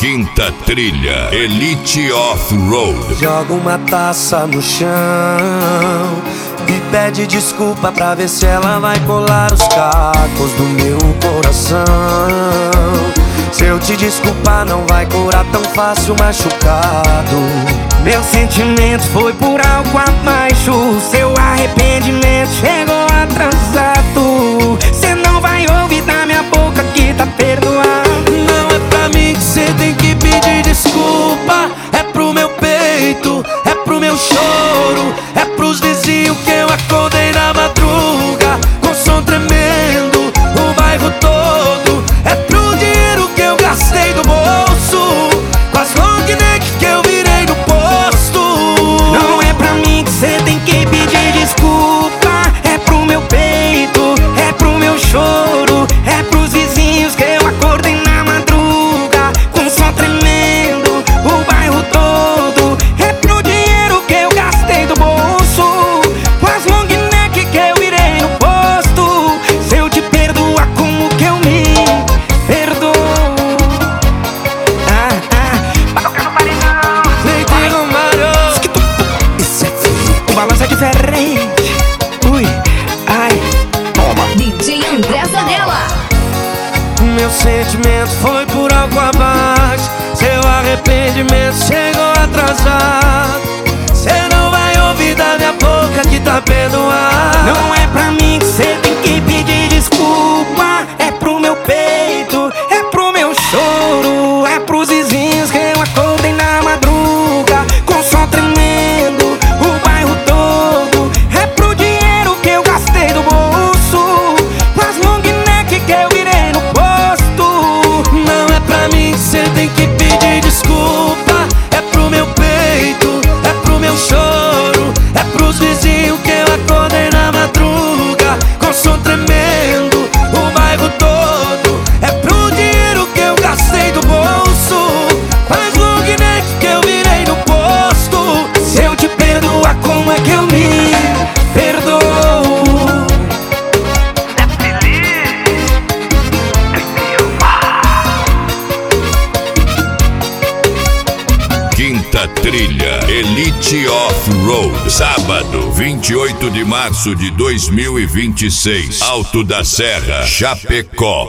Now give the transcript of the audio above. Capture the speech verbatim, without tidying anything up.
Quinta Trilha Elite Off-Road. Joga uma taça no chão e pede desculpa pra ver se ela vai colar os cacos do meu coração. Se eu te desculpar não vai curar tão fácil machucado. Meu sentimento foi por algo abaixo, seu arrependimento chegou atrasado. Cê não vai ouvir da minha boca que tá perdoado. Não é pra mim que cê tem que pedir desculpa, é pro meu peito, é pro meu choro, é pros vizinhos que eu acordei na madruga com som tremendo, o bairro todo. É pro dinheiro que eu gastei do bolso, com as long neck que eu virei no posto. Não é pra mim que cê tem que pedir desculpa, é pro meu peito, é pro meu choro, é pros vizinhos que eu acordei na madruga com som tremendo, o bairro todo. É pro dinheiro que eu gastei do bolso, com as long neck que eu virei no posto. Se eu te perdoar, como que eu me perdoo? Ah, ah, pra tocar no paredão Leite Romário. Isso é feio, o balanço é diferente. Ui, ai, toma. D J André Zanella. Meu sentimento foi por algo abaixo, seu arrependimento chegou atrasado. Cê não vai ouvir da minha boca que tá perdoado. Não é pra mim que cê tem que pedir desculpa, é pro meu peito, é pro meu choro, é pros vizinhos que eu acordei na madruga com som tremendo, o bairro todo. É pro dinheiro que eu gastei do bolso, com as long neck que eu virei no posto. Não é pra mim que cê tem que pedir desculpa, é pro meu peito, é pro meu choro, é pros vizinhos que eu acordei na madruga com som tremendo, o bairro todo. É pro dinheiro que eu gastei do bolso, com as long neck que eu virei no posto. Se eu te perdoar, como é que eu me perdoo? Quinta Trilha Elite Off-Road. Sábado, vinte e oito de março de dois mil e vinte e seis. Alto da Serra, Chapecó.